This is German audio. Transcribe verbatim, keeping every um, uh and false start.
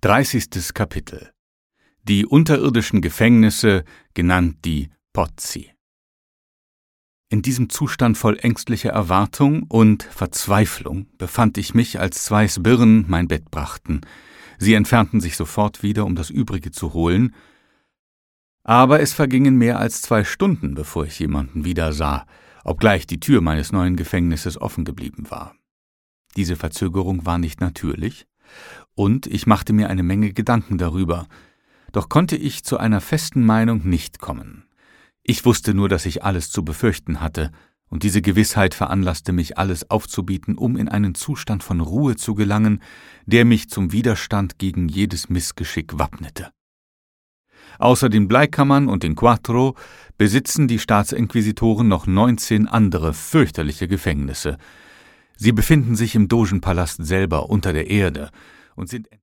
Dreißigstes Kapitel. Die unterirdischen Gefängnisse, genannt die Pozzi. In diesem Zustand voll ängstlicher Erwartung und Verzweiflung befand ich mich, als zwei Sbirren mein Bett brachten. Sie entfernten sich sofort wieder, um das Übrige zu holen, aber es vergingen mehr als zwei Stunden, bevor ich jemanden wieder sah, obgleich die Tür meines neuen Gefängnisses offen geblieben war. Diese Verzögerung war nicht natürlich, und ich machte mir eine Menge Gedanken darüber, doch konnte ich zu einer festen Meinung nicht kommen. Ich wusste nur, dass ich alles zu befürchten hatte, und diese Gewissheit veranlasste mich, alles aufzubieten, um in einen Zustand von Ruhe zu gelangen, der mich zum Widerstand gegen jedes Missgeschick wappnete. Außer den Bleikammern und den Quattro besitzen die Staatsinquisitoren noch neunzehn andere fürchterliche Gefängnisse. Sie befinden sich im Dogenpalast selber unter der Erde und sind